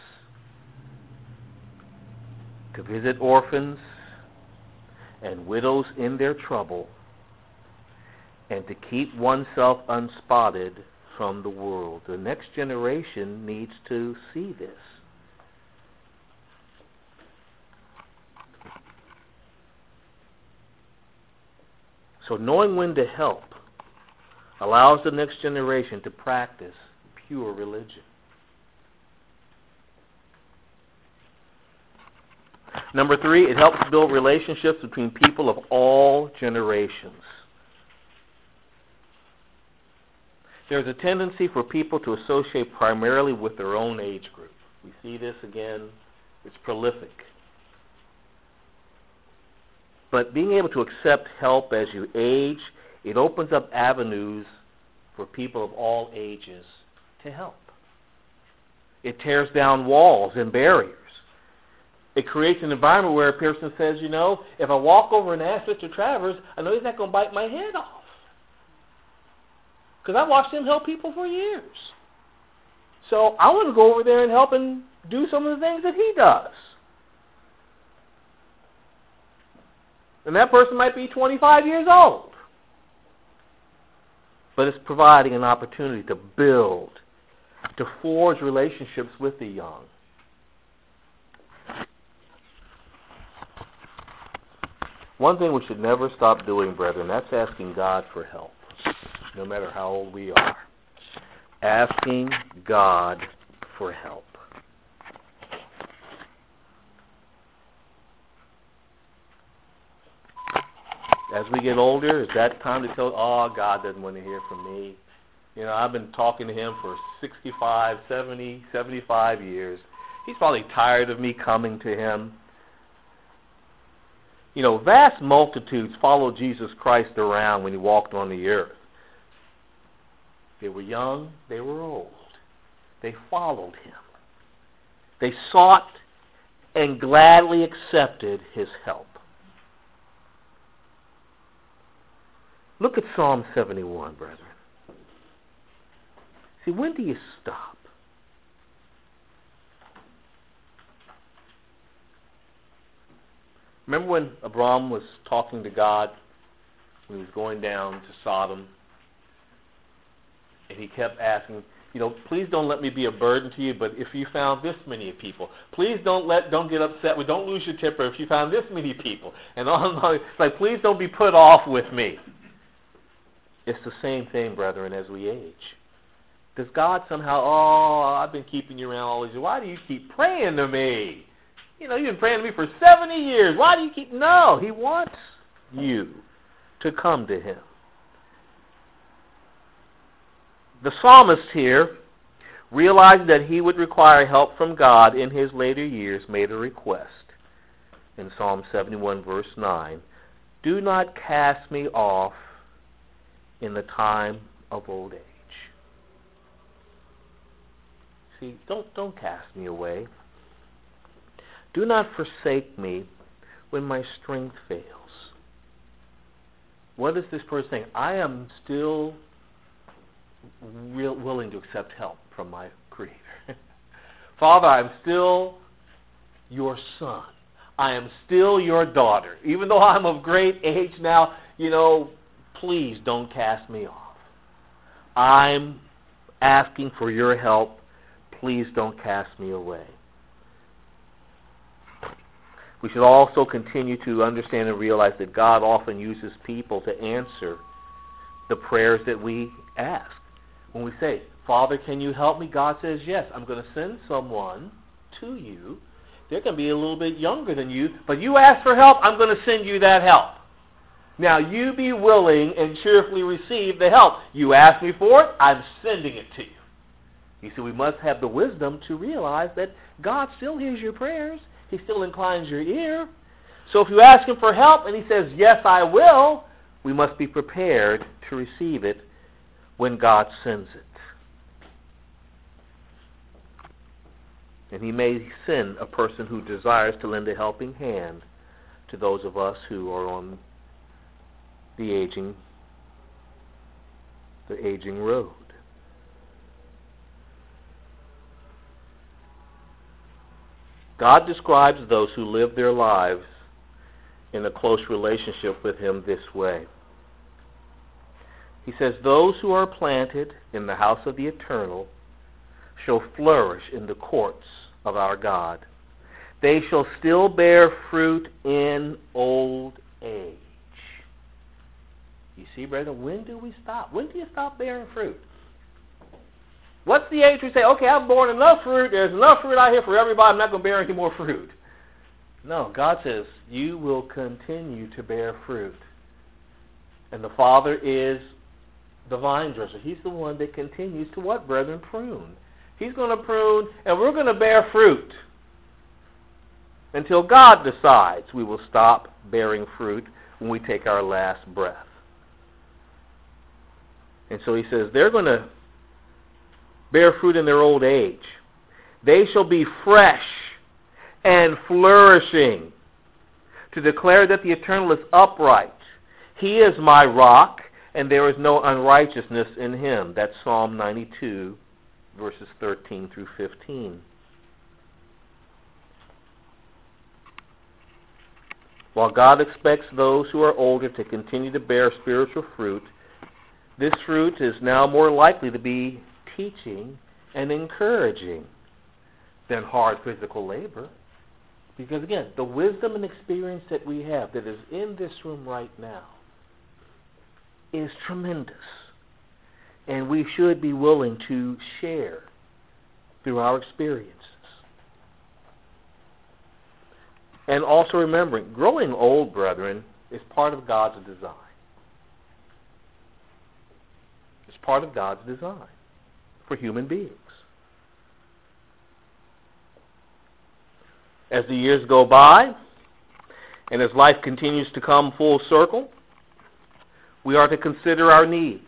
to visit orphans and widows in their trouble, and to keep oneself unspotted from the world. The next generation needs to see this. So knowing when to help allows the next generation to practice pure religion. Number 3, it helps build relationships between people of all generations. There's a tendency for people to associate primarily with their own age group. We see this again. It's prolific. But being able to accept help as you age, it opens up avenues for people of all ages to help. It tears down walls and barriers. It creates an environment where a person says, you know, if I walk over and ask Mr. Travers, I know he's not going to bite my head off. Because I've watched him help people for years. So I want to go over there and help him do some of the things that he does. And that person might be 25 years old. But it's providing an opportunity to build, to forge relationships with the young. One thing we should never stop doing, brethren, that's asking God for help, no matter how old we are. Asking God for help. As we get older, is that time to tell, oh, God doesn't want to hear from me. You know, I've been talking to him for 65, 70, 75 years. He's probably tired of me coming to him. You know, vast multitudes followed Jesus Christ around when he walked on the earth. They were young, they were old. They followed him. They sought and gladly accepted his help. Look at Psalm 71, brethren. See, when do you stop? Remember when Abram was talking to God when he was going down to Sodom? And he kept asking, you know, please don't let me be a burden to you, but if you found this many people, please don't get upset with, don't lose your temper if you found this many people. And on, it's like, please don't be put off with me. It's the same thing, brethren, as we age. Does God somehow, oh, I've been keeping you around all these years. Why do you keep praying to me? You know, you've been praying to me for 70 years. Why do you keep... No, he wants you to come to him. The psalmist here, realizing that he would require help from God in his later years, made a request in Psalm 71, verse 9. Do not cast me off in the time of old age. See, don't cast me away. Do not forsake me when my strength fails. What is this person saying? I am still willing to accept help from my Creator. Father, I'm still your son. I am still your daughter. Even though I'm of great age now, you know, please don't cast me off. I'm asking for your help. Please don't cast me away. We should also continue to understand and realize that God often uses people to answer the prayers that we ask. When we say, Father, can you help me? God says, yes, I'm going to send someone to you. They're going to be a little bit younger than you, but you ask for help, I'm going to send you that help. Now, you be willing and cheerfully receive the help. You ask me for it, I'm sending it to you. You see, we must have the wisdom to realize that God still hears your prayers. He still inclines your ear. So if you ask him for help and he says, yes, I will, we must be prepared to receive it when God sends it. And he may send a person who desires to lend a helping hand to those of us who are on the the aging road. God describes those who live their lives in a close relationship with Him this way. He says, those who are planted in the house of the eternal shall flourish in the courts of our God. They shall still bear fruit in old age. You see, brethren, when do we stop? When do you stop bearing fruit? What's the age we say, okay, I've borne enough fruit, there's enough fruit out here for everybody, I'm not going to bear any more fruit? No, God says, you will continue to bear fruit. And the Father is the vine dresser. He's the one that continues to what, brethren? Prune. He's going to prune, and we're going to bear fruit until God decides we will stop bearing fruit when we take our last breath. And so he says they're going to bear fruit in their old age. They shall be fresh and flourishing, to declare that the Eternal is upright. He is my rock, and there is no unrighteousness in him. That's Psalm 92, verses 13 through 15. While God expects those who are older to continue to bear spiritual fruit, this fruit is now more likely to be teaching and encouraging than hard physical labor. Because again, the wisdom and experience that we have that is in this room right now is tremendous. And we should be willing to share through our experiences. And also remembering, growing old, brethren, is part of God's design. It's part of God's design for human beings. As the years go by, and as life continues to come full circle, we are to consider our needs.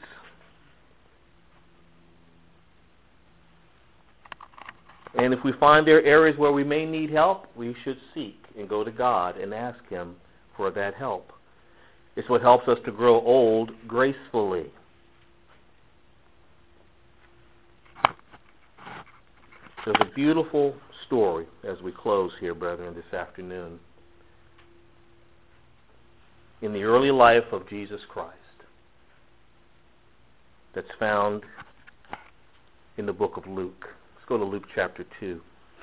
And if we find there are areas where we may need help, we should seek and go to God and ask Him for that help. It's what helps us to grow old gracefully. There's a beautiful story as we close here, brethren, this afternoon, in the early life of Jesus Christ that's found in the book of Luke. Let's go to Luke chapter 2.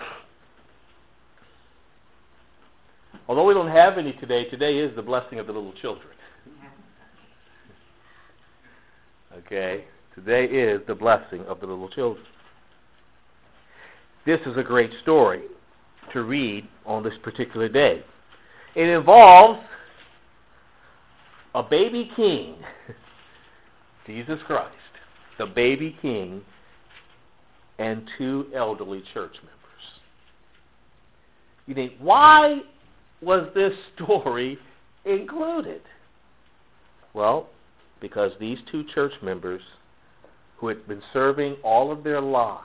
Although we don't have any today is the blessing of the little children. Okay? Today is the blessing of the little children. This is a great story to read on this particular day. It involves a baby king, Jesus Christ, the baby king, and two elderly church members. You think, why was this story included? Well, because these two church members who had been serving all of their lives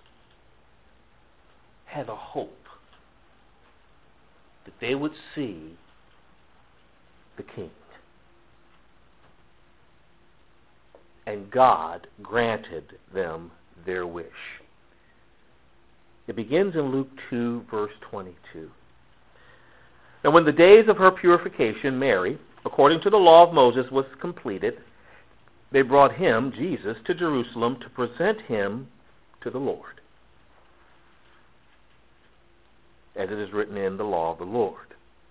had a hope that they would see the king. And God granted them their wish. It begins in Luke 2, verse 22. And when the days of her purification, Mary, according to the law of Moses, was completed, they brought him, Jesus, to Jerusalem to present him to the Lord, as it is written in the law of the Lord.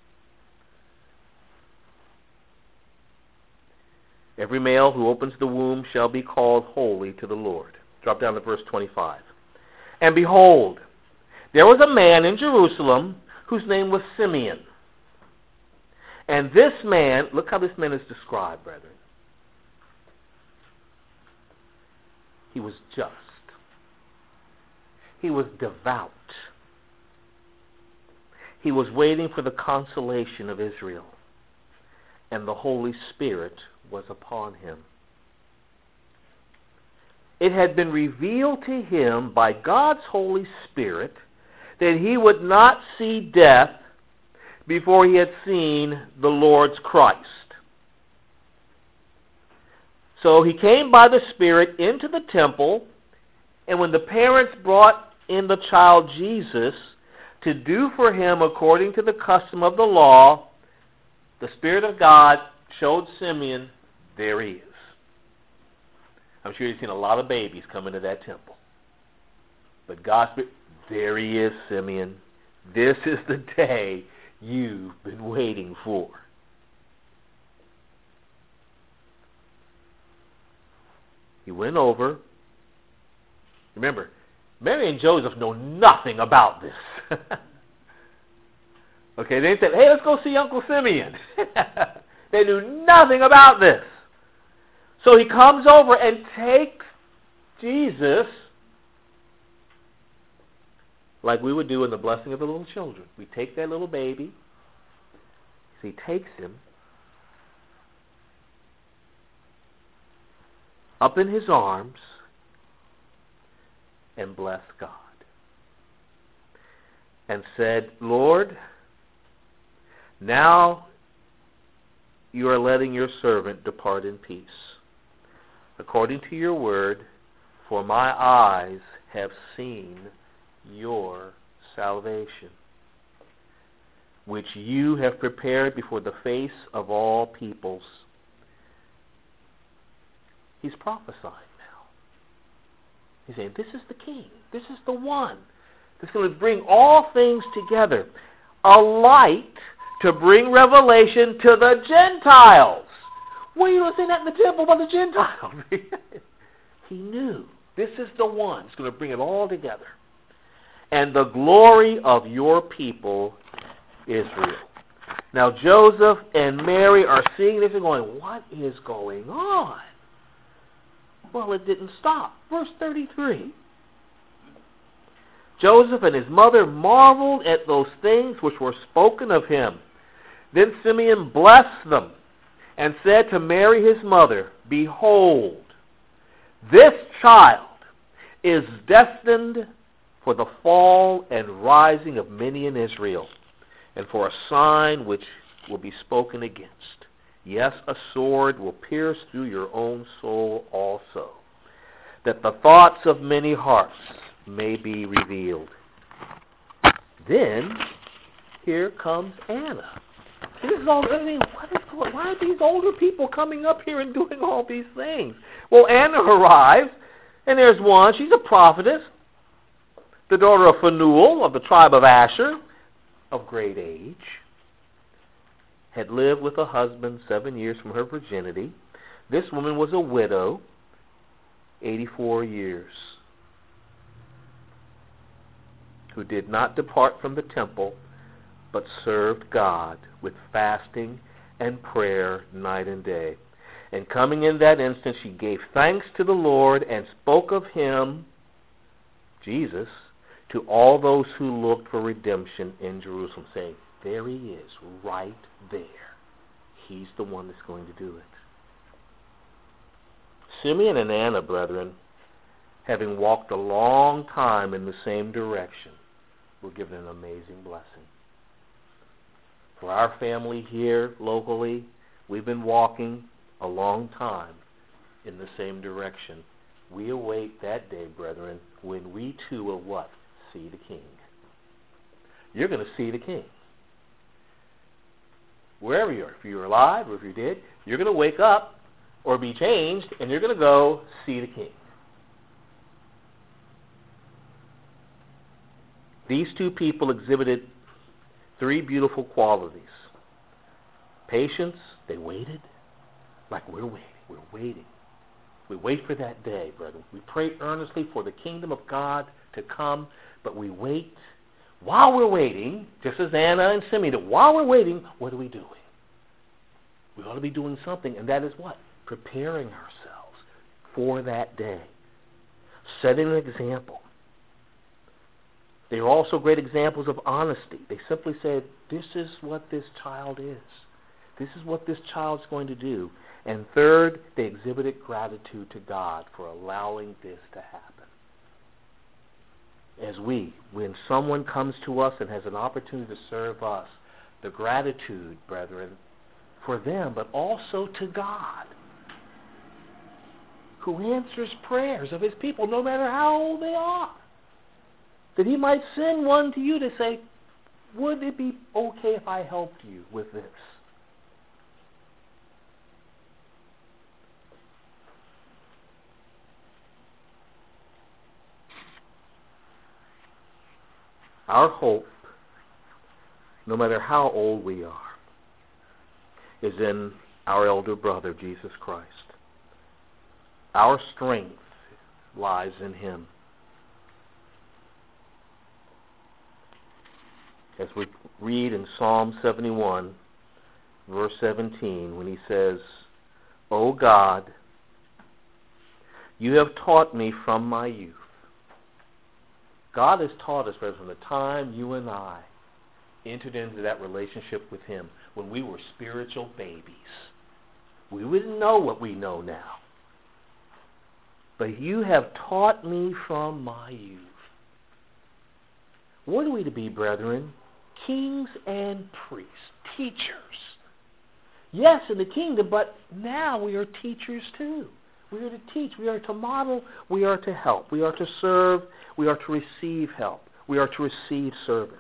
Every male who opens the womb shall be called holy to the Lord. Drop down to verse 25. And behold, there was a man in Jerusalem whose name was Simeon. And this man, look how this man is described, brethren. He was just. He was devout. He was waiting for the consolation of Israel, and the Holy Spirit was upon him. It had been revealed to him by God's Holy Spirit that he would not see death before he had seen the Lord's Christ. So he came by the Spirit into the temple, and when the parents brought in the child Jesus to do for him according to the custom of the law, the Spirit of God showed Simeon, there he is. I'm sure you've seen a lot of babies come into that temple. But God's Spirit, there he is, Simeon. This is the day you've been waiting for. He went over. Remember, Mary and Joseph know nothing about this. Okay, they said, hey, let's go see Uncle Simeon. They knew nothing about this. So he comes over and takes Jesus like we would do in the blessing of the little children. We take that little baby. So he takes him up in his arms and blessed God. And said, Lord, now you are letting your servant depart in peace, according to your word, for my eyes have seen your salvation, which you have prepared before the face of all peoples. He's prophesying now. He's saying, this is the king. This is the one that's going to bring all things together. A light to bring revelation to the Gentiles. What are you saying that in the temple about the Gentiles? He knew this is the one that's going to bring it all together. And the glory of your people, Israel. Now Joseph and Mary are seeing this and going, what is going on? Well, it didn't stop. Verse 33. Joseph and his mother marveled at those things which were spoken of him. Then Simeon blessed them and said to Mary his mother, behold, this child is destined for the fall and rising of many in Israel, and for a sign which will be spoken against. Yes, a sword will pierce through your own soul also, that the thoughts of many hearts may be revealed. Then, here comes Anna. This is all, why are these older people coming up here and doing all these things? Well, Anna arrives, and there's one. She's a prophetess, the daughter of Phanuel of the tribe of Asher, of great age, had lived with a husband 7 years from her virginity. This woman was a widow, 84 years, who did not depart from the temple, but served God with fasting and prayer night and day. And coming in that instant, she gave thanks to the Lord and spoke of him, Jesus, to all those who looked for redemption in Jerusalem, saying, there he is, right there. He's the one that's going to do it. Simeon and Anna, brethren, having walked a long time in the same direction, were given an amazing blessing. For our family here locally, we've been walking a long time in the same direction. We await that day, brethren, when we too will what? See the King. You're going to see the King. Wherever you are, if you're alive or if you're dead, you're going to wake up or be changed, and you're going to go see the King. These two people exhibited three beautiful qualities. Patience, they waited like we're waiting. We're waiting. We wait for that day, brethren. We pray earnestly for the kingdom of God to come, but we wait. While we're waiting, just as Anna and Simeon, while we're waiting, what are we doing? We ought to be doing something, and that is what? Preparing ourselves for that day. Setting an example. They are also great examples of honesty. They simply said, this is what this child is. This is what this child's going to do. And third, they exhibited gratitude to God for allowing this to happen. As when someone comes to us and has an opportunity to serve us, the gratitude, brethren, for them, but also to God. who answers prayers of his people, no matter how old they are. That he might send one to you to say, would it be okay if I helped you with this? Our hope, no matter how old we are, is in our elder brother, Jesus Christ. Our strength lies in him. As we read in Psalm 71, verse 17, when he says, O God, you have taught me from my youth. God has taught us right from the time you and I entered into that relationship with him when we were spiritual babies. We wouldn't know what we know now. But you have taught me from my youth. What are we to be, brethren? Kings and priests, teachers. Yes, in the kingdom, but now we are teachers too. We are to teach, we are to model, we are to help, we are to serve, we are to receive help, we are to receive service.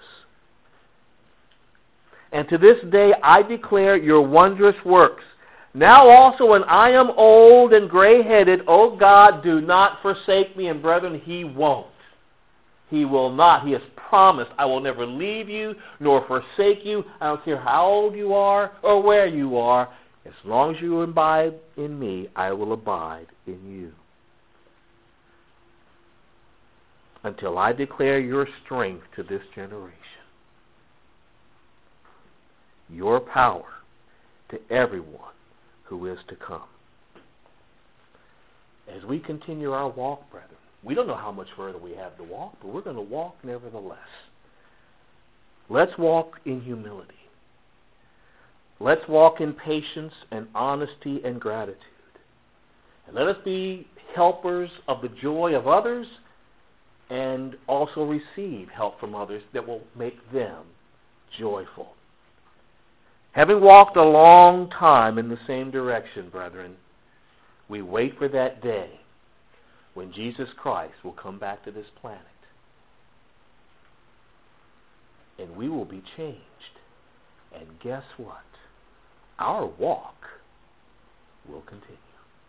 And to this day I declare your wondrous works. Now also when I am old and gray-headed, O God, do not forsake me. And brethren, he won't. He will not. He has promised, I will never leave you nor forsake you. I don't care how old you are or where you are. As long as you abide in me, I will abide in you. Until I declare your strength to this generation, your power to everyone who is to come. As we continue our walk, brethren, we don't know how much further we have to walk, but we're going to walk nevertheless. Let's walk in humility. Let's walk in patience and honesty and gratitude. And let us be helpers of the joy of others and also receive help from others that will make them joyful. Having walked a long time in the same direction, brethren, we wait for that day when Jesus Christ will come back to this planet. And we will be changed. And guess what? Our walk will continue.